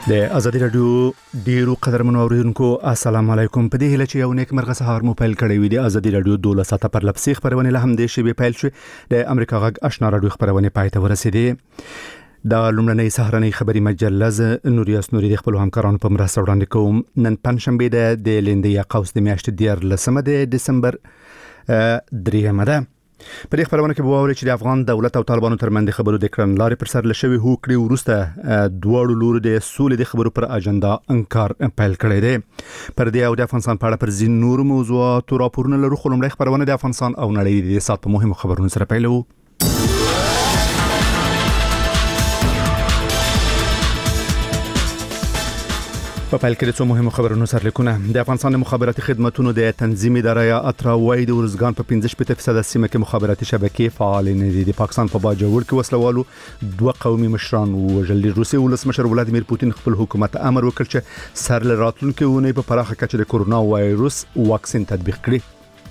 د ازادي رادیو ډیرو قدرمنو اوریدونکو السلام علیکم. په دې هله چې یو نیک مرغه سهار مو پیل کړی وي د ازادي رادیو 12 ساعته پر لپسې خبرونه له هم د شی پیل شو د امریکا غږ آشنا رادیو خبرونه پاتې ورسېدي. د لومړنۍ سهارنۍ خبري مجلز نوریاس نوري د خپل همکارانو په مرسته وړاندې کوم. نن پنځشنبه د لیندیا قوس د میاشتې 14 د دسمبر 3 ده. په دې خبرونه کې به ووري چې د افغان دولت او طالبانو ترمنځ خبرو د کړنلارې پر سر لشي هوکړي ورسته دوه لوري د سولې د خبرو پر اجنډا انکار پیل کړی دی. پر دې او د افغانستان په اړه پر ځین نور موضوعات راپورونه لرو. خلمړی خبرونه د افغانستان او نړۍ د سات په مهمو خبرونو سره پیلو. په پیل کې د څو مهمو خبرونو سرلیکونه. د افغانستان مخابراتي خدماتو د تنظیم اداره اترا وای د ورزګان په 15% سیمه کې مخابراتي شبکې فعال نه دي. د پاکستان په باجوړ کې وسلوالو دوه قومي مشران وژل. روسي ولسمشر ولادیمیر پوتین خپل حکومت امر وکړ چې سر له راتلونکو ونې په پراخه کچه د کورونا وایروس واکسین تطبیق کړي.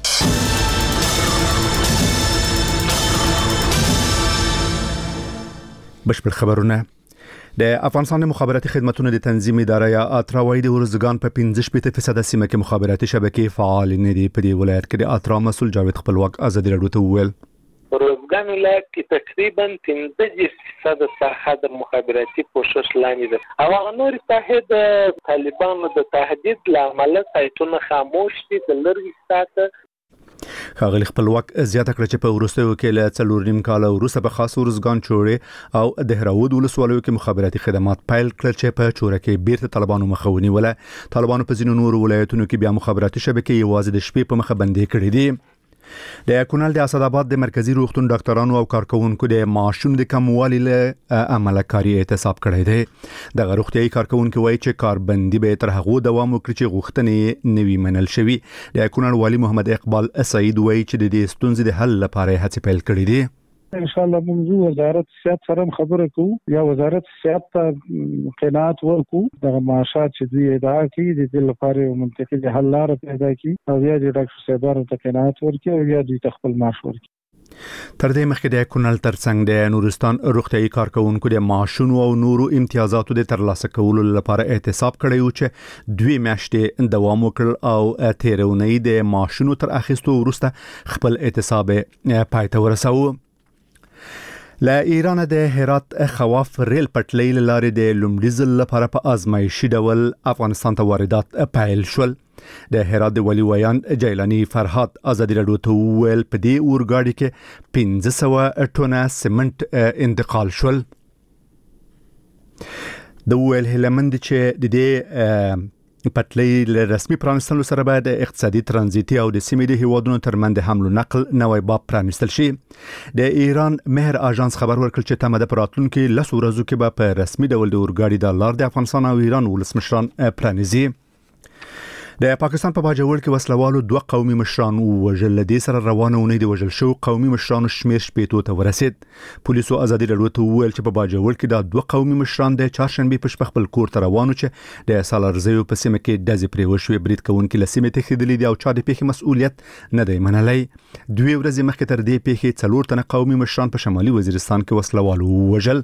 بشپړ خبرونه. د افغانستان مخابراتي خدماتو د تنظیم اداره اترا وای د ورزګان په 15% سیمه کې مخابراتي شبکې فعال نه دي. په دې ولایت کې د اترا مسول جاوید خپلواک ازادي رادیو ته وویل ورزګان ولایت کې تقریبا 15% ساحه د مخابراتي پوښښ لاندې ده او هغه نور ساحه د طالبانو د تهدید لامل سایتونه خاموش دي. د لرګي ساته خاغلی خپلواک زیاته کړ چې په ورستیو کې له 4 کال وروسته په خاص ورزګان چورې او د هراود ولسوالیو کې مخابراتي خدمات پیل کړل چې په چوره کې بیرته طالبانو مخاوني ولا طالبانو په ځینو نور ولایتونو کې بیا مخابراتي شبکې یوازې د شپې په مخه بندي کړې دي. د کونړ د اسداباد د مرکزی روغتون ډاکټرانو او کارکونکو د معاشونو د کموالي له عمله کاری احتساب کړی دی. د روغتيایي کارکونکو وایي چې کاربندي به تر هغه دوام وکړي چې غوښتنې نوي منل شوي. د کونړ والی محمد اقبال سعید وایي چې د دې ستونزې د حل لپاره هڅې پیل کړې دي. ان شاء الله موږ وزارت صحت سره خبره کوو یا وزارت صحت ته قناعت ورکو د معاشات چې دوی ادعا کوي د دې لپاره منطقي حل لار پیدا کړي او یا د ډاکټر صاحبانو ته قناعت ورکړي او یا دوی خپل معاش ورکړي. تر دې مخکې د کونړ ترڅنګ د نورستان روغتيایي کارکونکو د معاشونو او نورو امتیازاتو د ترلاسه کولو لپاره احتساب کړی و چې 2 میاشتې دوام وکړ او تیرونی د معاشونو تر اخیستو وروسته خپل احتساب پای ته ورساوه. له ایران د هرات خواف ریل پټلۍ لارې د لومړي ځل لپاره په آزمایشي ډول افغانستان ته واردات پیل شول. د هرات د ولی ویان جیلانی فرحات ازادي رادیو ته ویل په دې اورګاډي کې 1500 ټنه سیمنټ انتقال شول. د ویل هلمند چې د دې پټلۍ له رسمي پرانستلو سره بعد اقتصادي ترانزیتي او د سیمې د هیوادونو ترمنځ حمل او نقل نوې باب پرانستل شي. د ایران مهر اژانس خبر ورکړ چې تمه د پراتلونکو لسو ورځو کې به په رسمي ډول د اورګاډي د لار د افغانستان او ایران ولسمشران پرانیزي. د پاکستان په باجوړ کې وسلوالو دوه قومي مشران وژل. د سره روانه ونې د وژل شو قومي مشرانو شمیر شپېتو ته ورسید. پولیسو ازادي رادیو ته ویل چې په باجوړ کې د دوه قومي مشران د چهارشنبه په شپه خپل کور ته روانو چې د سالارزیو په سیمه کې دزې پریوشوي. برید کوونکي لسیمه تخیدلې دي او چا د پیښې مسؤلیت نه دی منلای. 2 ورځې مخکې تر دې پیښې 4 تنه قومي مشران په شمالي وزیرستان کې وسلوالو وژل.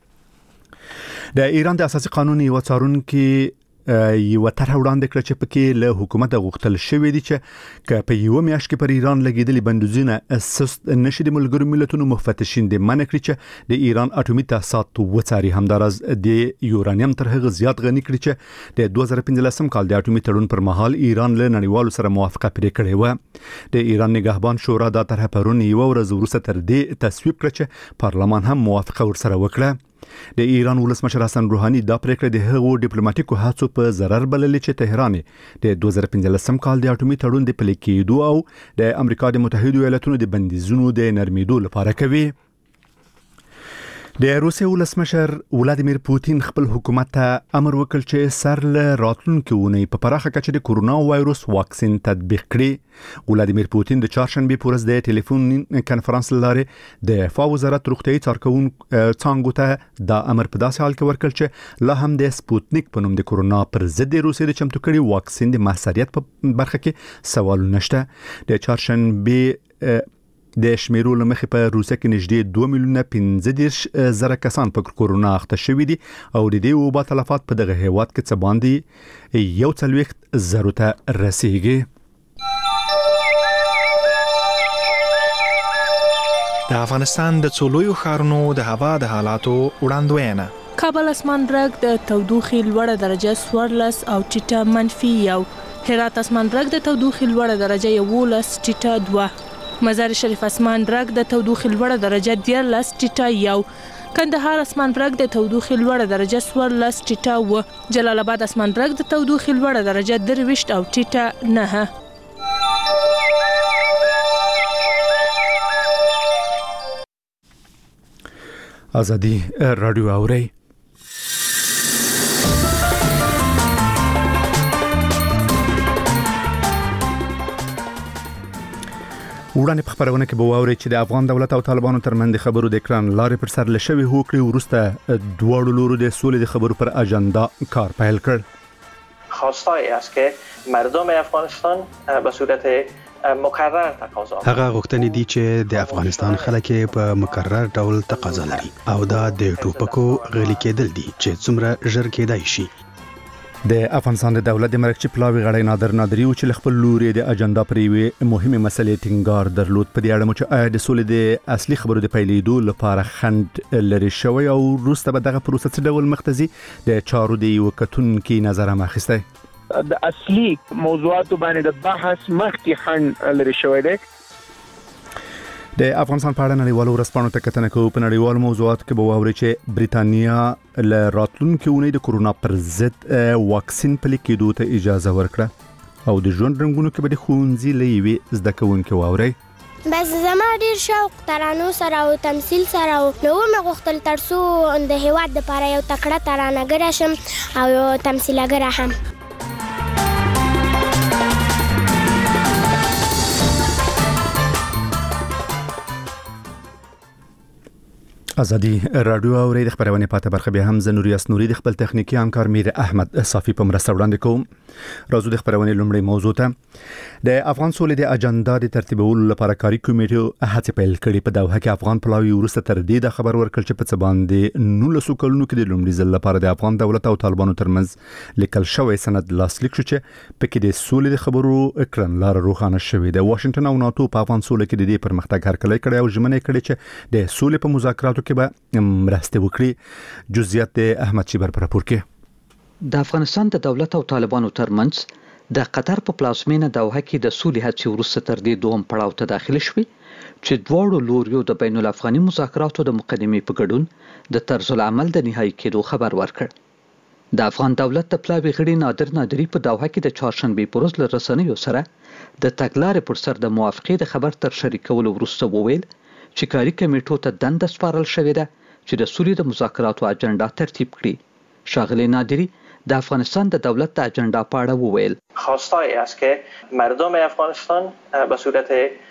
د ایران د اساسي قانون یو څارونکي یو طرح وړاندې کړ چې پکې له حکومت غوښتل شوې دي چې په یو میاشت کې پر ایران لګیدلې بندوزونه اساس نشي د ملګرو ملتونو مفتشین د منع کړی چې د ایران اټومي تاسیسات وڅاري. همدارز د یورانیم تر هغه زیات غني کړی چې د 2015 کال د اټومي تړون پر مهال ایران له نړیوالو سره موافقه پرې کړې و. د ایران نگهبان شورا دا طرح پرون یو ورځ وروسته تر دې تصویب کړ چې پارلمان هم موافقه ورسره وکړه. د ایران ولسمشر حسن روحاني دا پریکړه د هغو ډیپلوماټیکو هڅو په ضرر بللې چې تهران د 2015 کال د اټومي تړون د پلي کېدو او د امریکا د متحده ایالاتونو د بندیزونو د نرمیدو لپاره کوي. د روسي ولسمشر ولادیمیر پوتین خپل حکومت ته امر وکړ چې سر له راتلونکو ونې په پراخه کچه د کورونا وایروس واکسین تطبیق کړي. ولادیمیر پوتین د چهارشنبه پورز د ټلیفون کانفرنس لاره د دفاع وزارت روغتيایي څانګو ته دا امر په داسې حال کې ورکړ چې لا هم د سپوتنیک په نوم د کورونا پر ضد روسي د چمتو کړي واکسین د موثریت په برخه کې سوال نشته. د چهارشنبه د شمیرو لمخې په روسیه کې نږدې 2,15,000 کسان په کورونا اخته شوي دي او د دې وبا تلفات په دغه هیواد کې څه باندې 1,000 ته رسیږي. د افغانستان د څولویو ښارونو د هوا د حالاتو وړاندوینه. کابل اسمان رګ د تودوخې لوړه درجه 14 او ټیټه -1. هرات اسمان رګ د تودوخې لوړه درجه 11 ټیټه 2. مزار شریف اسمان رګ د تودوخې لوړه درجه 13 ټیټه 1. کندهار اسمان رګ د تودوخې لوړه درجه 14 ټیټه 1. جلال آباد اسمان رګ د تودوخې لوړه درجه 23 او ټیټه 9. ازادي رادیو اوري. وړاندې په خبرونه کې به واوري چې د افغان دولت او طالبانو ترمنځ خبرو د اکران لارې پر سر لشوي هوکړې وروسته دواړو لورو د سولې د خبرو پر اجندا کار پیل کړ. خواستایی است که مردم افغانستان به صورت مکرر تقاضا هغه غوښتنې دي چې د افغانستان خلک په مکرر ډول تقاضا لري او دا د ټوپکو غلي کېدل دي چې څومره ژر کېدای شي. د افغانستان د دولت د مرکزی پلاوی غړی نادر نادری او چې خپل لوري د اجنډا پریوي مهمه مسلې ټینګار درلود. په دې اړه مو چې د سولې د اصلي خبرو د پیلېدو لپاره خند لري شوی او وروسته به دغه پروسه څه ډول مختزي د چارو دی وکټونکو نظر ماخسته. د اصلي موضوعات باندې د بحث مخکې خند لري شوی دی. د افغانستان په اړه نړیوالو ورځپاڼو ته کتنه کوو. په نړیوالو موضوعاتو کې به واوري چې بریتانیا له راتلونکي اونۍ د کورونا پر ضد واکسین پلي کېدو ته اجازه ورکړه او د ژوند رنګونو کې به د ښوونځي له یوې زده کوونکو واوري. بس زما ډیر شوق ترانو سره او تمثيل سره او نو مې غوښتل ترڅو د هیواد لپاره یو تکړه ترانهګر شم او یو تمثیلګر هم. ازادي رادیو اوري د خبرونه پاته برخه به هم زنوریاس نوري د خپل تخنیکی همکار میر احمد صافي په مرسته وړاندې کوم. راځو د خبرونه لومړی موضوع ته. د افغان سولې د اجنډا د ترتیبولو لپاره کاری کمیټه هڅه پیل کړې. په دوحه کې افغان پلاوی ورسته تر دې د خبر ورکړ چې په څه باندې 19 کلونو کې د لومړي ځل لپاره د افغان دولت او طالبانو ترمنځ لیکل شوی سند لاسلیک شو چې په کې د سولې د خبرو اکران لار روښانه شوې ده. واشنگټن او ناتو په افغان سولې کې د دې پرمختګ هرکلی کړی او ژمنه کړې چې د سولې په مذاکراتو کې به مرسته وکړي. جزئیات احمد شیبر پر راپور کې. د افغانستان د دولت او طالبانو ترمنځ د قطر په پلازمینه دوحه کې د سولې هڅې وروسته تر دې دوم پړاو ته داخل شوې چې دواړو لوریو د بین الافغاني مذاکراتو د مقدمې په ګډون د طرز العمل د نهایی کېدو خبر ورکړ. د افغان دولت د پلاوی غړي نادر نادری په دوحه کې د چهارشنبه په ورځ له رسنیو سره د تګلارې پر سر د موافقې د خبر تر شریکولو وروسته وویل چې کاری کمیټو ته دنده سپارل شوې ده چې د سولې د مذاکراتو اجنډا ترتیب کړي. ښاغلی نادری د افغانستان د دولت د اجنډا په اړه وویل خواستایی است که مردم افغانستان به صورت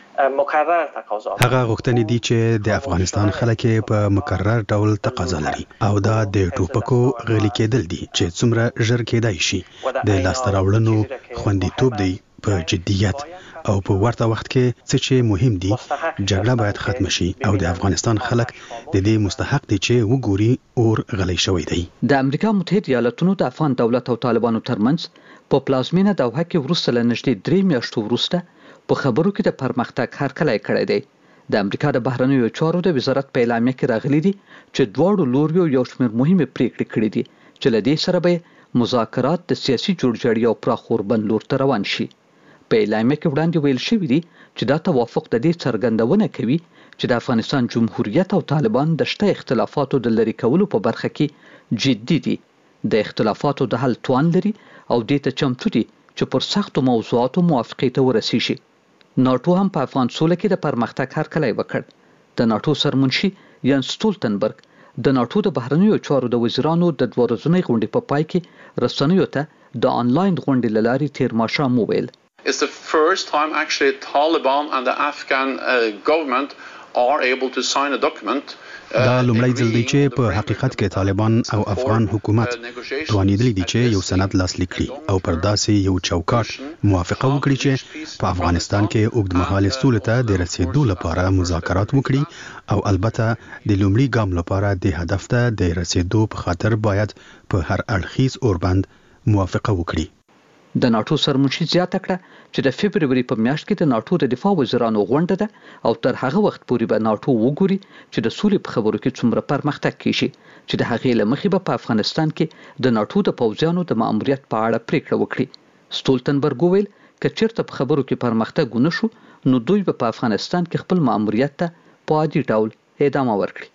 مکرر تقاضا هغه غوښتنې دي چې د افغانستان خلک په مکرر ډول تقاضا لري او دا د ټوپکو غلي کېدل دي چې څومره ژر کېدای شي. د لاسته راوړنو خوندیتوب دی په جدیت او په ورته وخت کې څه چې مهم دي جګړه باید ختم شي او د افغانستان خلک د دې مستحق دي چې وګوري اور غلي شوی دی. د امریکا متحده ایالاتونو د افغان دولت او طالبانو ترمنځ په پلازمینه دوحه کې وروسته له نږدې 3 میاشتو وروسته په خبرو کې د پرمختګ هرکلی کړی دی. د امریکا د بهرنیو چارو د وزارت په اعلامیه کې راغلي دي چې دواړو لوریو یو شمېر مهمه پریکړې کړې دي چې له دې سره به مذاکرات د سیاسي جوړجاړي او پراخ اوربند لور ته روان شي. په اعلامیه کې وړاندې ویل شوی دی چې دا توافق د دې څرګندونه کوي چې د افغانستان جمهوریت او طالبان د شته اختلافاتو د لرې کولو په برخه کې جدي دي، د اختلافاتو د حل توان لري او دې ته چمتو دي چې پر سختو موضوعاتو موافقې ته ورسیږي. ناتو هم په افغان سوله کې د پرمختګ هرکلی وکړ. د ناتو سرمنشي یان سټولتنبرګ د ناتو د بهرنیو چارو د وزیرانو د 2 ورځنۍ غونډې په پای کې رسنیو ته د آنلاین غونډې له لارې تیر ماښام وویل It's the first time actually Taliban and the Afghan government دا لومړی ځل دی چې په حقیقت کې طالبان او افغان حکومت توانیدلی دي چې یو سند لاسلیک کړي او پر داسې یو چوکاټ موافقه وکړي چې په افغانستان کې اوږدمهاله سولې ته د رسیدو لپاره مذاکرات وکړي او البته د لومړي ګام لپاره د هدف ته د رسیدو په خاطر باید په هر اړخیز اوربند موافقه وکړي. د ناتو سرمنشي زیاته کړه چې د فبرवरी په میاشت کې د ناتو د دفاع وزیرانو غونډه ده او تر هغه وخت پورې به ناتو وګوري چې د سولې په خبرو کې څومره پرمختګ کیږي چې د هغې لمخې به په افغانستان کې د ناتو د پوځیانو د ماموریت په اړه پریکړه وکړي. ستولتنبرګ وویل که چیرته په خبرو کې پرمختګ ونه شو نو دوی به په افغانستان کې خپل ماموریت ته په عادي ډول ادامه ورکړي.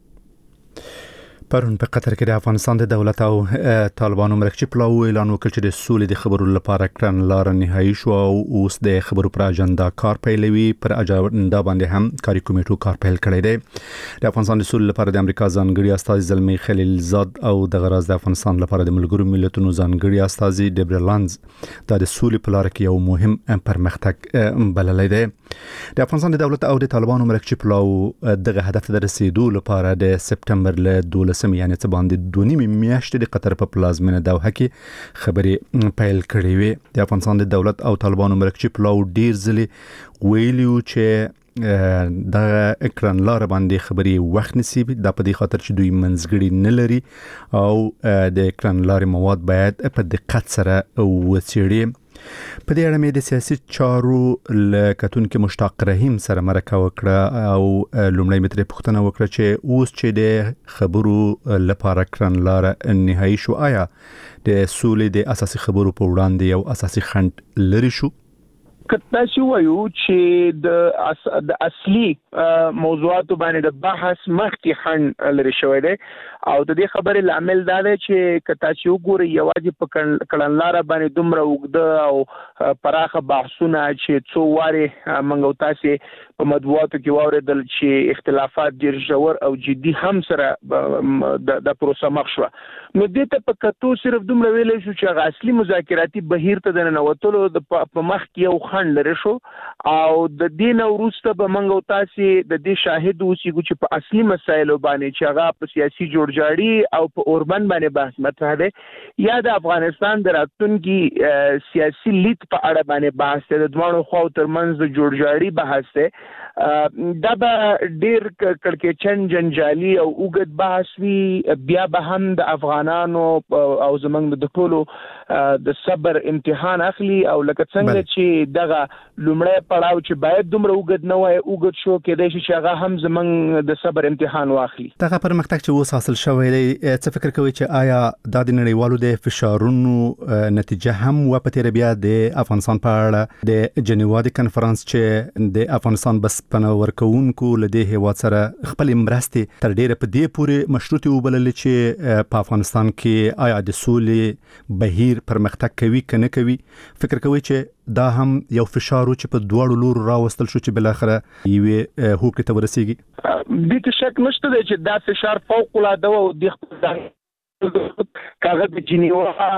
پرون په قطر کې د افغانستان د دولت او طالبانو مرکزی پلاو اعلان وکړ چې د سولې د خبرو لپاره کړنلار نهایی شو او اوس د خبرو پر اجنډا کار پیلوي. پر اجنډا باندې هم کاري کمیټو کار پیل کړی دی. د افغانستان د سولې لپاره د امریکا ځانګړي استازي زلمی خلیلزاد او د غراز د افغانستان لپاره د ملګرو ملتونو ځانګړي استازي ډیبرلانز د سولې په لار کې یو مهم پرمختګ بللی دی. د افغانستان د دولت او د طالبانو مرکزی پلاو دغه هدف ته رسیدو لپاره د سپتمبر له 12 یعنی څه باندې 2.5 میاشتې د قطر په پلازمینه دوحه کې خبرې پیل کړې وې. د افغانستان د دولت او طالبانو مرکزی پلاو ډیر ځلې ویلیو چې د کړنلار باندې خبرې وخت نصیب د په دې خاطر چې دوی منځګړي نه لري او د کړنلار مواد باید په دقت سره وڅېړي. په دې اړه مې د سیاسي چارو لکتونکو مشتاق رحیم سره مرکه وکړه او لومړی متر پوښتنه وکړه چې اوس چې د خبرو لپاره کړنلار نهایی شو آیا د سولې د اساسي خبرو په وړاندې یو اساسي خنډ لري شو؟ کله چې وایو چې د اصلي موضوعاتو باندې د بحث مخکې خنډ لري شوی دی او د دې خبرې لامل دا دی چې کله چې وګوري یوازې په کړنلار باندې دومره وګړه او پراخه بحثونه چې څو واري منغو تاسو په مطبوعاتو کې واوریدل چې اختلافات ډیر ژور او جدي هم سره د پروسه مخ شو. نو دې ته په کتو صرف دومره ویل شو چې اصلي مذاکراتي بهیر ته د نوتلو په مخ کې یو خنډ لري شو او د دین وروسته به منغو تاسو د دې شاهد اوسېږو چې په اصلي مسایلو باندې چې هغه په سیاسي جوړجاړي او په اوربند باندې بحث مطرح دی یا د افغانستان د راتلونکي سیاسي لید په اړه باندې بحث دی. د دوه خواو ترمنځ د جوړجاړي بحث دی. دا به ډیر کړکېچن جنجالي او اوږد بحث وي. بیا به هم د افغانانو او زمونږ د ټولو د صبر امتحان اخلي او لکه څنګه چې دغه لومړی پړاو چې باید دومره اوږد نه وای اوږد شو کېدای شي چې هغه هم زمونږ د صبر امتحان واخلي. دغه پرمختګ چې اوس حاصل شوی دی څه فکر کوي چې آیا د نړیوالو د فشارونو نتیجه هم و په تیر بیا د افغانستان په اړه د جنیوا د کنفرانس چې د افغانستان بس پناه ورکوونکو لدې هیواد سره خپل مرستې تر ډیره په دې پورې مشروطي وبلل چې په افغانستان کې آیا د سولې بهیر پرمختګ کوي کنه کوي؟ فکر کوي چې دا هم یو فشار چې په دوړو لور راوستل شو چې بل اخره یوه هوکړه ته ورسیږي؟ دې شک نشته چې دا فشار فوق العاده او د کاغذ د جنیوا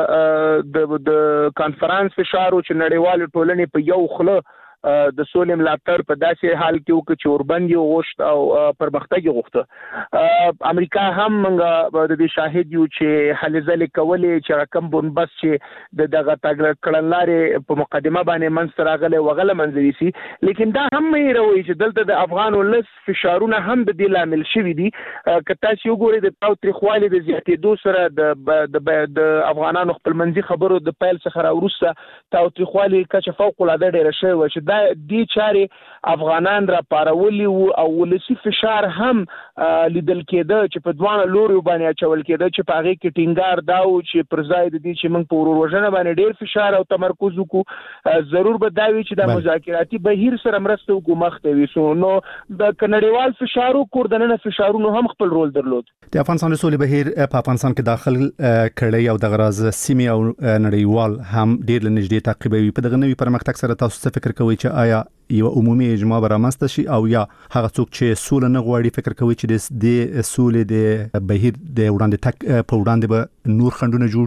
د کانفرنس فشار چې نړیوال ټولنې په یو خله د سولې ملاتړ په داسې حال کې وکړي چې اوربند یو غوښت او پرمختګ غوښته. امریکا هم موږ د دې شاهد یو چې هلې ځلې کولې چې رقم بنبس چې دغه کړنلارې په مقدمه باندې منځ راغلی وغله منځوي سي. لیکن دا هم مې روي چې دلته د افغان ولس فشارونه هم د دې لامل شوي دي. که تاسو وګورئ د تاوتریخوالي د زیاتېدو سره د افغانانو خپلمنځي خبرو د پیل څخه راوروسته تاوتریخوالي کچه فوق العاده ډېره شوې وه چې دې چارې افغانان را پارولي وو او ولسی فشار هم لیدل کېده چې په دوه لوري باندې اچول کېده چې په هغه کې ټینګار دا و چې پر ځای د دې چې موږ په ورورژنه باندې ډېر فشار او تمرکز وکړو ضرور به دا وي چې د مذاکراتي بهیر سره مرسته وکړو مخته وي. سو نو د نړیوال فشارو کوردننه فشارونو هم خپل رول درلود. د افغانستان سولې بهیر په افغانستان کې داخل کړي او د غراز سیمه او نړیوال هم ډېر لنږدې تعقیبوي. په دغه نوي پرمختګ سره تاسو څه فکر کوئ چې آیا یو عمومي اجماع برامسته شي او یا هغه څوک چې سوله نه غواړي فکر کوي چې د سولې د بهیر د وړاندې تک په وړاندې به نور خنډونه جوړ کړي؟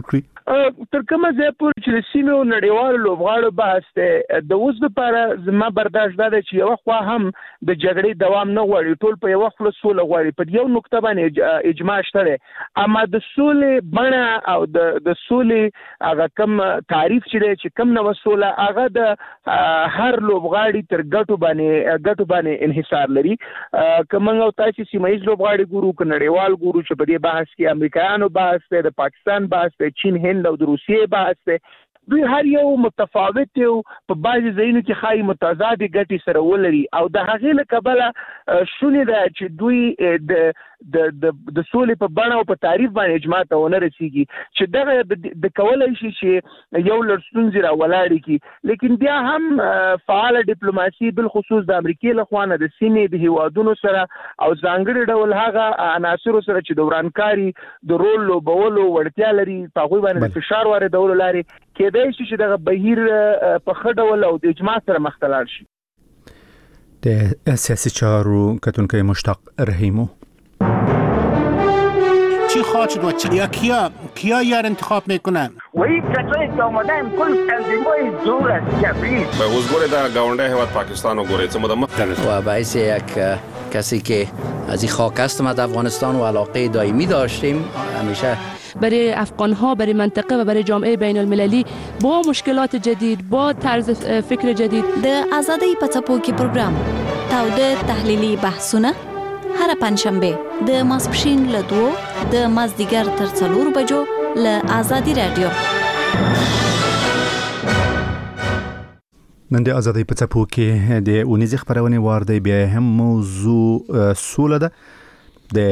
تر کومه ځای پورې چې د سیمې او نړیوالو لوبغاړو بحث دی د اوس لپاره زما برداشت دا دی چې یوه خوا هم د جګړې دوام نه غواړي، ټول په یوه خوله سوله غواړي. په یو نقطه باندې اجماع شته دی، اما د سولې بڼه او د سولې هغه کم تعریف چې دی چې کم نوه سوله هغه د هر لوبغاړي تر ګټو باندې انحصار لري. که موږ او تاسو سیمه ییز لوبغاړي ګورو که نړیوال ګورو چې په دې بحث کې امریکایانو بحث دی، د پاکستان بحث دی، چین هند او د روسیې بحث دی، دوی هر یو متفاوت دی په بعضې ځایونو کې ښایي متضادې ګټې سره ولري او د هغې له کبله شونې ده چې دوی د سولې په بڼه او په تعریف باندې اجماع ته ونه رسیږي چې دغه د کولی شي چې یو لړ ستونزې راولاړې کړي. لیکن بیا هم فعاله ډیپلوماسي بالخصوص د امریکې له خوا نه د سیمې د هیوادونو سره او ځانګړي ډول هغه عناصرو سره چې د ورانکاري د رول لوبولو وړتیا لري په هغوی باندې د فشار واردولو لارې کېدای شي چې دغه بهیر په ښه ډول او د اجماع سره مخ ته لاړ شي. د سیاسی چارو کتونکی مشتاق رحیمو چی خواهد شد و کیا یار انتخاب میکنن؟ و این کسایی که آمدن کل تنظیم‌های دور از جبریل به حضور در گاونده هیواد پاکستان و گوریت و باعث یک کسی که از این خاک هستم از افغانستان و علاقه دائمی داشتیم همیشه برای افغان‌ها، برای منطقه و برای جامعه بین المللی با مشکلات جدید، با طرز فکر جدید. د آزادی په څپو کې پروګرام تاوده تحلیلي بحثونه هر پنځشنبه د ماسپښین له 2 د مازدیګر تر 4 بجو له آزادی رادیو. نن د آزادی په څپو کې د اونیزې خبرونه وار دی، بیا هم موضوع سوله ده. د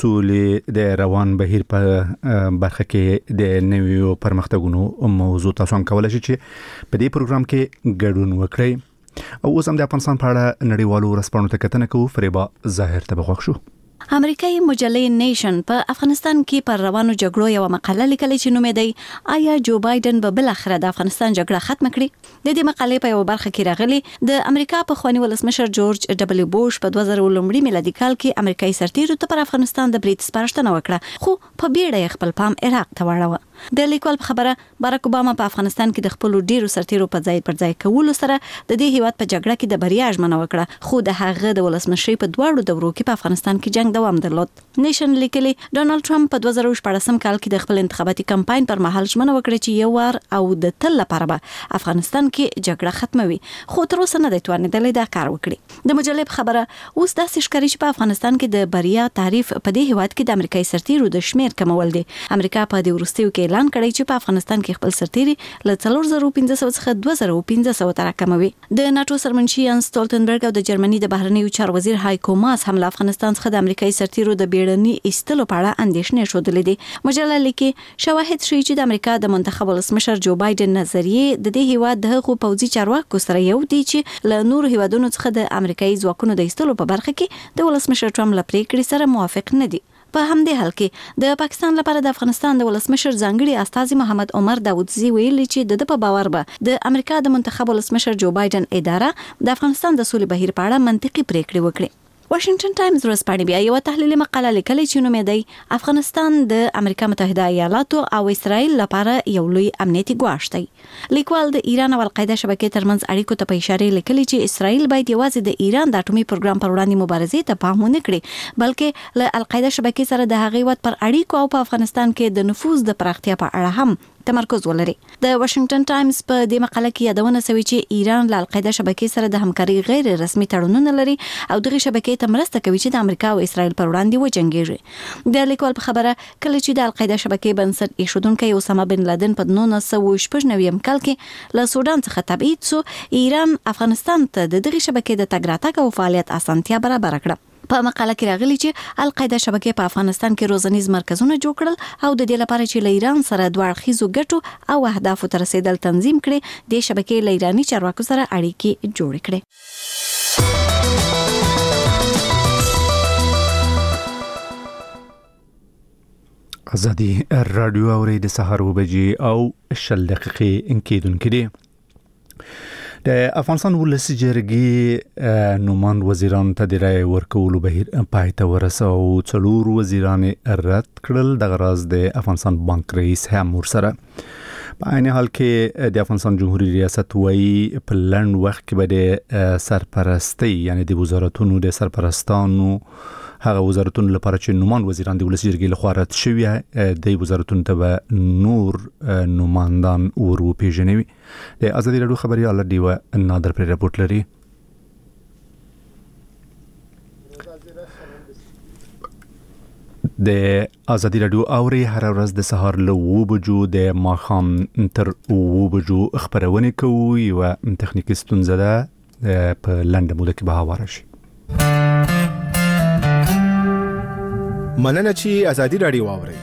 سولې د روان بهیر په برخه کې د نویو پرمختګونو موضوع تاسو هم کولای شئ چې په دې پروګرام کې ګډون وکړئ. او اوس هم د افغانستان په اړه نړیوالو ورځپاڼو ته کتنه کوو. فریبا ظاهر ته بغوښ شو. امریکایي مجلې نیشن په افغانستان کې پر روانو جګړو یو مقاله لیکلې چې نوم یې دی آیا جو بایدن به بل اخر د افغانستان جګړه ختم کړي. د دې مقالې په یو برخه کې راغلي د امریکا په خواني ولسمشر جورج دبليو بوش په 2000 میلادي کال کې امریکایي سرتیرو ته پر افغانستان د برید سپارښتنه وکړه، خو په بیړه خپل پام عراق ته واړاوه. د لیکوال په خبره باراک اوباما په افغانستان کې د خپل ډیرو سرتیرو په ځای پر ځای کولو سره د دې هیواد په جګړه کې د بریا ژمنه وکړه، خو د هغه د ولسمشي په دواړو دورو کې په افغانستان کې جنگ دوام درلود. نیشن لیکلي ډونالد ټرمپ په 2014 کال کې د خپل انتخاباتي کمپاین پر مهال ژمنه وکړه چې یو وار او د تل لپاره به افغانستان کې جګړه ختموي، خو تر اوسه نه دی توانېدلی دا کار وکړي. د مجلې په خبره اوس داسې ښکاري چې په افغانستان کې د بریا تعریف په دې هیواد کې د امریکایي سرتیرو د شمیر کمول دی. امریکا په دې وروستیو کې اعلان کړی چې په افغانستان کې خپل سرتیري له 4500 څخه 2500 ته راکموي. د ناتو سرمنشي یانس سټولټنبرګ او د جرمني د بهرنیو چارو وزیر هایکو ماس هم له افغانستان څخه د امریکایي سرتیرو د بیړني ایستلو په اړه اندېښنې ښودلې دي. مجله لیکي شواهد ښیي چې د امریکا د منتخب ولسمشر جو بایدن نظریې د دې هیواد د هغو پوځي چارواکو سره یو دي چې له نورو هیوادونو څخه د امریکایي ځواکونو د ایستلو په برخه کې د ولسمشر ټرمپ له پریکړې سره موافق نه دي. په همدې حال کې د پاکستان لپاره د افغانستان د ولسمشر ځانګړي استازي محمد عمر داودزي ویلي چې د په باور به د امریکا د منتخب ولسمشر جو بایدن اداره د افغانستان د سولې بهیر په اړه منطقي پریکړې وکړي. واشنگټن ټایمز ورځپاڼې بیا یو تحلیلي مقاله لیکلې چې نوم یې دی افغانستان د امریکا متحده ایالاتو او اسرائیل لپاره یو لوی امنیتي ګواښ دی. لیکوال د ایران او القاعده شبکې ترمنځ اړیکو ته په اشاره لیکلي چې اسرائیل باید یوازې د ایران د اټومي پروګرام پر وړاندې مبارزې ته پام ونه کړي، بلکې له القاعده شبکې سره د هغې وخت پر اړیکو او په افغانستان کې د نفوذ د پراختیا په اړه هم تمرکز ولري. د واشنگټن ټایمز په دې مقاله کې یادونه شوې چې ایران له القاعده شبکې سره د همکاري غیر رسمي تړونونه لري او دغه شبکې ته مرسته کوي چې د امریکا او اسرائیل پر وړاندې وجنګیږي. د لیکوال په خبره کله چې د القاعده شبکې بنسټ ایښودونکی اسامه بن لادن په 1996 کال کې له سودان څخه تبعید شو، ایران افغانستان ته د دغه شبکې د تګ راتګ او فعالیت اسانتیا برابر کړه. په مقاله کې راغلي چې القاعده شبکې په افغانستان کې روزنیز مرکزونه جوړ کړل او د دې لپاره چې له ایران سره دوه اړخیزو ګټو او اهدافو ته رسیدل تنظیم کړي، د شبکې له ایراني چارواکو سره اړیکې جوړ کړي. آزادی رادیو اوري د سهار وبجې او 10 دقیقې کېدونکې دي. د افغانستان ولسی جرګې نوماند وزیرانو ته د رای ورکولو بهیر پای ته ورساو او څلور وزیران رد کړل. د غراز د افغانستان بانک رئیس هم ورسره. په عین حال کې د افغانستان جمهوریت ریاست وایي په لنډ وخت کې به د سرپرستی یعنی د وزارتونو د سرپرستانو هغه وزارتونو لپاره چې نوماند وزیران د ولسی جرګې لخوا رد شوي د وزارتونو ته به نور نوماندان ورو پیژنوي. د ازادي راډیو خبريال دیوه نادر پر رپورت لري. د ازادي راډیو اوري هر ورځ د سهار له 9 بجو د ماخام تر 9 بجو خبرونه کوي او تخنیکی ستونزه ده په لنډه موده کې به هواره شي. مننه چې ازادي راډیو واوري.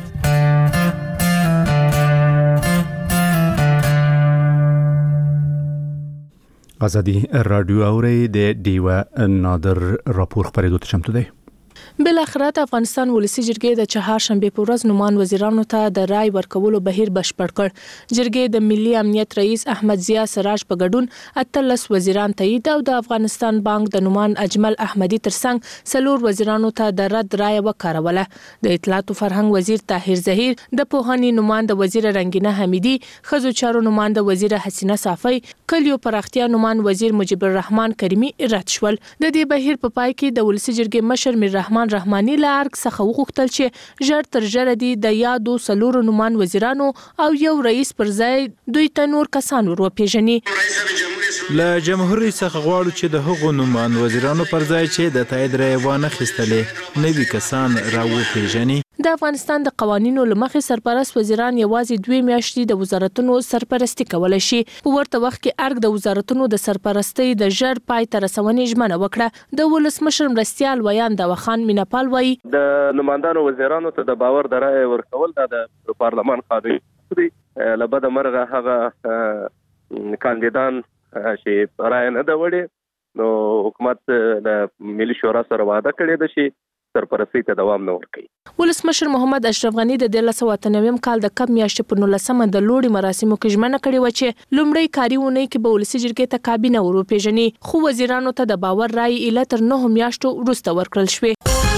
ازادي راډیو اوري د دیوه نادر راپور خبرېدو ته چمتو دی. بل اخر د افغانستان ولسی جرګې د چهارشنبه په ورځ نوماند وزیرانو ته د رای ورکولو بهیر بشپړ کړ. جرګې د ملي امنیت رئیس احمد ضیا سراج په ګډون 13 وزیران تایید او د افغانستان بانک د نوماند اجمل احمدي ترڅنګ څلور وزیرانو ته د رد رای وکاروله. د اطلاعات او فرهنګ وزیر طاهر ظهیر، د پوهنې نوماند وزیر رنگینه حمیدي، خزو چارو نوماند وزیر حسینه صافی، کلیو پراختیا نوماند وزیر مجيب الرحمن کریمی رد شول. د دې بهیر په پای کې د ولسی جرګې مشر میر رحمان رحماني لارک څخه وغوښتل چې ژر تر ژره د یادو څلورو نوماند وزیرانو او یو رئیس پر ځای دوی ته نور کسان ورپېژني. له جمهوریت څخه غواړو چې د هغو نوماند وزیرانو پر ځای چې د تایید رای وانه خستلې نوي کسان راوپېژني. د افغانستان د قوانینو لمخې سرپرست وزیران یوازې 2 میاشتې د وزارتونو سرپرستی کولای شي. په ورته وخت کې ارګ د وزارتونو د سرپرستی د ژر پای ته رسونې ژمنه وکړه. د ولسمشر مرستیال ویان د وخان مینپال وایي د نوماندانو وزیرانو ته د باور د رای ورکول د پارلمان قانون دی. لبد مرغه هغه کاندیدان چې رای نه دا وړي نو حکومت د ملي شورا سره وعده کړې ده چې سرپرستی ته دوام نه ورکوي. ولسمشر محمد اشرف غنی د 1998 کال د کب میاشتې په 19 د لوړي مراسمو کې ژمنه کړې و چې لومړی کاري ونې کې به ولسی جرګې ته کابینه وروپېژني، خو وزیرانو ته د باور رای اله تر 9 میاشتو وروسته ورکړل شوې.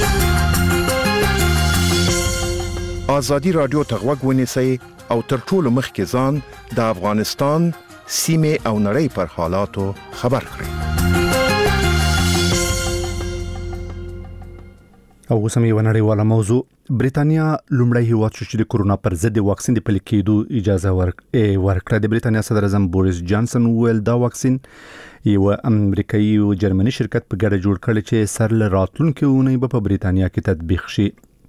ازادي راډیو ته غوږ ونیسئ او تر ټولو مخکې ځان د افغانستان سیمې او نړۍ پر حالاتو خبر کړئ. او اوسم یو نړیواله موضوع. بریتانیا لومړی هیواد شو چې د کورونا پر ضد د واکسین د پلي کېدو اجازه ورکړه. د بریتانیا صدر اعظم بوریس جانسن ویل دا واکسین یو امریکایي او جرمني شرکت په ګډه جوړ کړی چې سر له راتلونکي اونۍ په بریتانیا کې تطبیق شي.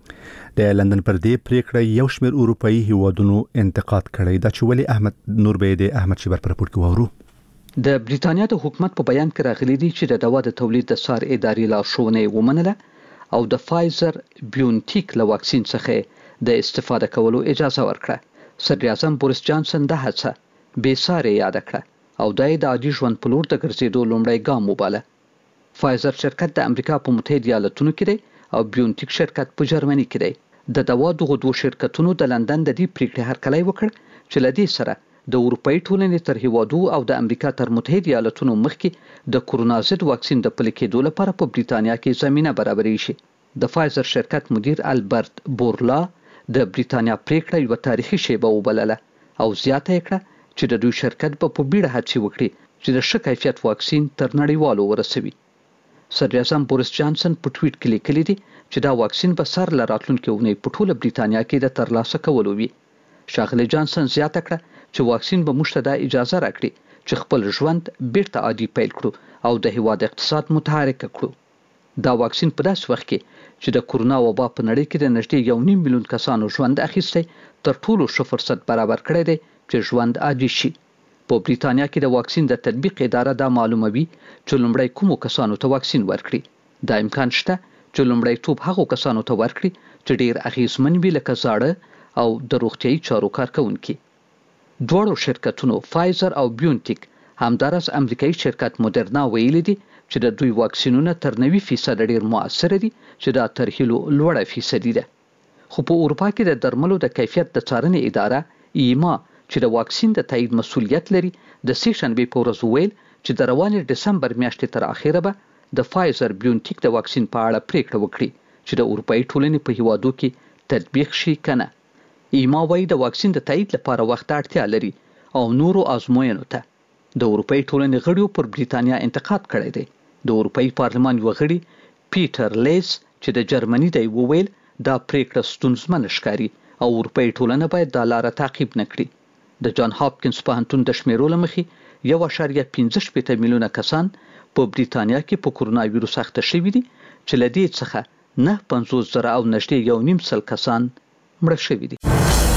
د لندن پر دې پریکړه یو شمېر اروپאי هیوادونو انتقاد کړی. دا چې ولی احمد نور به د احمد شیبر پر راپور کې وورو. د بریتانیا د حکومت په بیان کې راغلي دي چې د دوا د تولید د سار اداري لارښوونې ومنله او د فایزر بیونټیک له واکسین څخه د استفاده کولو اجازه ورکړه. صدر اعظم بوریس جانسن د هڅه بې ساري یاد کړه او د عادي ژوند په لور د ګرځېدو لومړی ګام وباله. فایزر شرکت د امریکا په متحده ایالاتونو کې دی او بیونټیک شرکت په جرمني کې دی. د دوا دغه دوه شرکتونو د لندن د دې پریکړې هرکلی وکړ چې لدې سره د اروپאי ټولنې تر هیوادو او د امریکا تر متحده ایالاتونو مخکې د کورونا ضد واکسین د پلي کېدو لپاره په بریتانیا کې زمينه برابرې شي. د فایزر شرکت مدیر البرت بورلا د بریتانیا پریکړه یو تاریخي شیبه وبلله او زیاته کړه چې د دوی شرکت په بیړه هڅه وکړي چې د ښه کیفیت واکسین تر نړیوالو ورسوي. صدر اعظم بوریس جانسن په ټویټ کې لیکلي دي چې دا واکسین به سر له راتلونکي اونۍ په ټوله بریتانیا کې د ترلاسه کولو وي. ښاغلی جانسن زیاته کړه چې واکسین به موږ ته د اجازه راکړي چې خپل ژوند بیرته عادي پیل کړو او د هیواد اقتصاد متحرک کړو. دا واکسین په داسې وخت کې چې د کورونا وبا په نړۍ کې د نږدې 1.5 میلیون کسانو ژوند اخیستی تر ټولو ښه فرصت برابر کړی دی چې ژوند عادي شي. په بریتانیا کې د واکسین د تطبیق اداره دا معلوموي چې لومړی کومو کسانو ته واکسین ورکړي. دا امکان شته چې لومړی توپ هغو کسانو ته ورکړي چې ډیر اغیزمن وي لکه زاړه او د روغتیايي چارو کارکونکي. دواړو شرکتونو فایزر او بیونټیک همدارس امریکایي شرکت مودرنا ویلي دي چې د دوی واکسینونه تر 90% ډیر موثر دي چې دا تر هیلو لوړه فیصدي ده. خو په اروپا کې د درملو د کیفیت د څارنې اداره ایما چې د واکسین د تایید مسولیت لري د سې شنبې په ورځ ویل چې د روانې دسمبر میاشتې تر اخره به د فایزر بیونټیک د واکسین په اړه پریکړه وکړي چې د اروپאי ټولنې په هیوادو کې تطبیق شي کنه. ایما وايي د واکسین د تایید لپاره وخت اړتیا لري او نورو آزموینو ته. د اروپאי ټولنې غړیو پر بریتانیا انتقاد کړی دی. د اروپאי پارلمان یو غړي پیټر لیز چې د جرمني دی وویل دا پریکړه ستونزمنه ښکاري او اروپאי ټولنه باید دا لاره تعقیب نکړي. د جان هاپکینز پوهنتون د شمیرو له مخې 1.15 میلیونه کسان په بریتانیا کې په کورونا وایروس اخته شوي دي چې له دې څخه 950,000 او نږدې 1.5 کسان مړه شوي دي.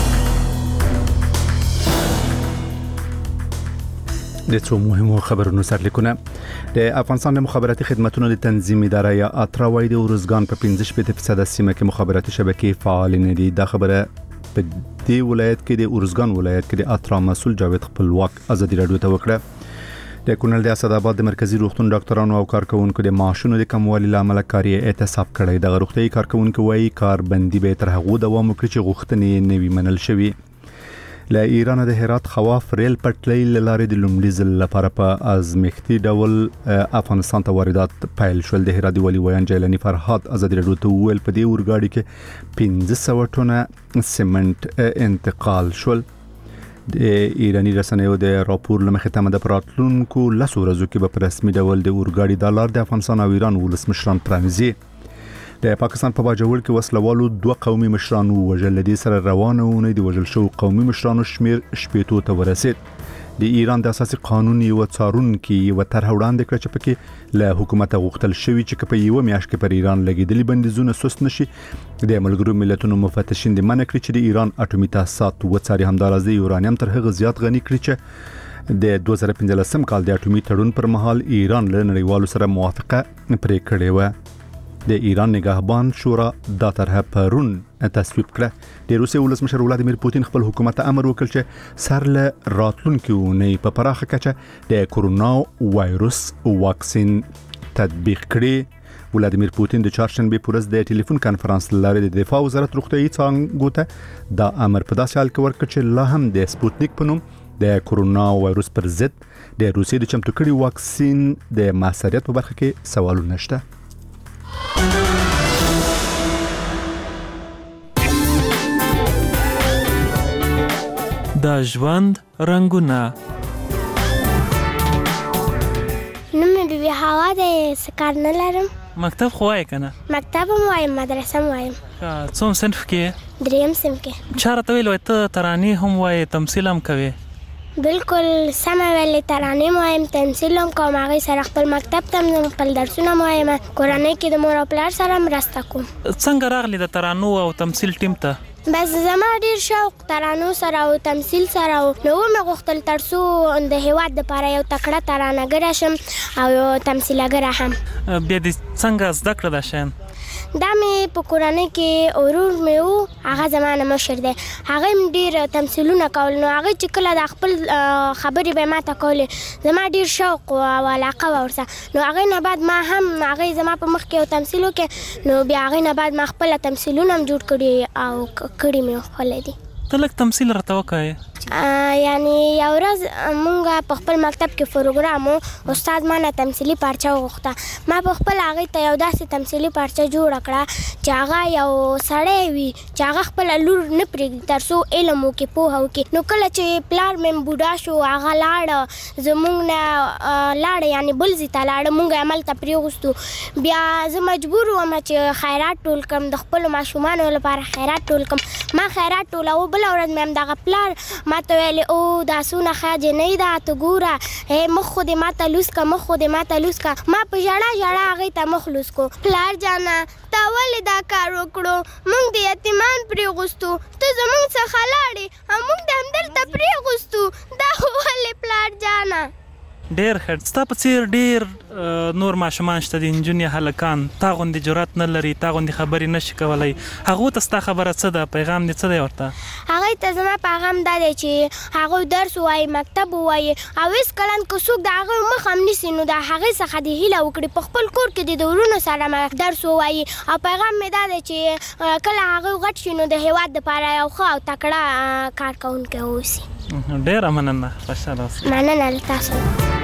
د څو مهمو خبرونو سرلیکونه. د افغانستان د مخابراتي خدماتو د تنظیم اداره یا اترا وايي د ارزګان په 15% سیمه کې مخابراتي شبکې فعال نه دي. دا خبره په دې ولایت کې د ارزګان ولایت کې د اترا مسؤل جاوید خپلواک ازادي رادیو ته وکړه. د کونړ د اسداباد د مرکزی روغتون ډاکټرانو او کارکونکو د معاشونو د کموالي لامل کاری اعتصاب کړی. د روغتي کارکونکو وايي کاربندي به تر هغه دوام وکړي چې غوښتنې نوي منل شوي. له ایران د هرات خواف ریل پټلۍ لارې د لومړي ځل لپاره په ازمایښتي ډول افغانستان ته واردات پیل شول. د هرات ولی ویان جیلانی فرهاد ازادي رادیو ته ویل په دې اورګاډي کې 1500 ټنه سیمنټ انتقال شول. د ایرانی رسنیو د راپور لمخې تمه د پراتلونکو لسو ورځو کې په رسمي ډول د اورګاډي د لار د افغانستان او ایران ولسمشران پرانیزي. د پاکستان په باجوړ کې وسلوالو 2 قومي مشران وژل. د سره روانه ونه د وژل شو قومي مشرانو شمیر شپېتو ته ورسید. د ایران د اساسي قانون یو څارونکي یو طرح وړاندې کړ چې پکې له حکومت غوښتل شوی چې په یو میاشت کې پر ایران لګیدلي بندیزونه سست نشي. د ملګرو ملتونو مفتشین د منع کړی چې د ایران اټومي تاسیسات وڅاري. همدارس د یورانیم تر هغه زیات غني کړی چې د 2015 کال د اټومي تړون پر مهال ایران له نړیوالو سره موافقه پرې کړې و. د ایران نگهبان شورا دا طرح پرون تصویب کړه. د روسیې ولسمشر ولادیمیر پوتین خپل حکومت ته امر وکړ چې سر له راتلونکو نه په پراخه کچه د کورونا وایروس واکسین تطبیق کړي. ولادیمیر پوتین د چهارشنبه په ورځ د ټلیفون کانفرنس لارې د دفاع وزارت روغتیايي څانګو ته دا امر په داسې حال کې ورکړ چې لا هم د سپوتنیک په نوم د کورونا وایروس پر ضد د روسیې د چمتو کړي واکسین د موثریت په برخه کې سوالونه شته. د ژوند رنگونه. نو مې بي هوا د سکار نه لرم. مکتب خو وای کنه؟ مکتب هم وایم، مدرسه هم وایم. څوم صنف کې؟ دریم صنف کې. چاره ته ویل ته ترانې هم وای، تمثيل هم کوي؟ بالکل سمه ویلې، ترانې وایم، تمثيل هم کوم. هغه سره خپل مکتب ته خپل درسونه وایم. کورنۍ کې د مور او پلار سره مرسته کوم. څنګه راغلی د ترانو او تمثيل ټیم ته؟ بس زما ډیر شوق ترانو سره او تمثيل سره، نو مې غوښتل ترڅو د هیواد لپاره یو تکړه ترانهګره شم او یو تمثیلګره هم. بیا دې څنګه زده کړه دا شین؟ دا مې په کورنۍ کې ورور مې وو، هغه زما مشر دی، هغه هم ډیر تمثیلونه کول. نو هغه چې کله د خپل خبرې به ماته کولې، زما ډیر شوق او علاقه ورسره. نو هغه نه بعد ما هم هغه زما په مخ کې یو تمثیل وکړ. نو بیا هغه نه بعد ما خپل تمثیلونه هم جوړ کړي او کړي مې خپل دي. ته لږ تمثيل راته وکړې؟ یعنی یو ورځ مونږ په خپل مکتب کې پروګرام وو، استاد ما نه تمثیلي پارچه وغوښته. ما په خپل هغه ته یو داسې تمثیلي پارچه جوړ کړه چې هغه یو سړی وي چې هغه خپل لور نه پرېږدي ترڅو علم وکړي، پوهه وکړي. نو کله چې پلار مې بوډا شو، هغه لاړ زمونږ نه لاړ، یعنی بل ځای ته لاړ، مونږ عمل ته پرېغوستو. بیا زه مجبور وم چې خیرات ټول کړم، د خپلو ماشومانو لپاره خیرات ټول کړم. ما خیرات ټولوه. بله ورځ مې همدغه پلار ما ته ویلې او دا څونه ښه جنۍ ده، ته ګوره مخ خو دې ما ته لوس که، مخ خو دې ما ته لوس که. ما په ژړا ژړا هغې ته مخ لوس کو. پلار جانه تا ولې دا کار وکړو؟ موږ د یتیمان پرېغوستو، ته زموږ څخه لاړې او موږ د همدلته پرېغوستو. دا ولې پلار جانه؟ ډیر ښه. ستا په څیر ډیر نور ماشومان شته دي، نجونې هلکان، تا غوندې جرأت نه لري، تا غوندې خبرې نشي کولی. هغو ته ستا خبره څه ده؟ پیغام دې څه دی ورته؟ هغوی ته زما پیغام دا دی چې هغوی درس ووایي، مکتب ووایي او هېڅکله که څوک د هغوی مخ هم نیسي نو د هغې څخه دې هیله وکړي په خپل کور کې د ورونو سره درس ووایي. او پیغام مې دا دی چې کله هغوی غټ شي نو د هېواد دپاره یو ښه او تکړه کار کوونکی واوسي. ډېره مننه، خوشحاله اوسئ. مننه له تاسو.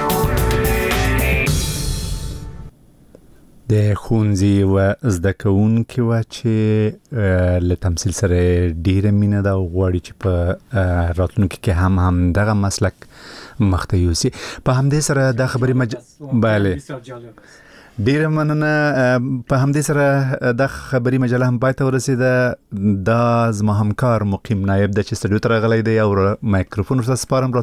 د ښوونځي و زده کوونکي و چې له تمثیل سره ډیره مینه ده او غواړي چې په راتلونکي کې هم دغه مسلک مخته یوسي. په همدې سره د خبري بله ډیره مننه. په همدې سره د خبري مجله هم پای ته ورسېده. دا زما همکار مقیم نایب د چې سټوډیو ته راغلی دی او مایکروفون ورته سپارم.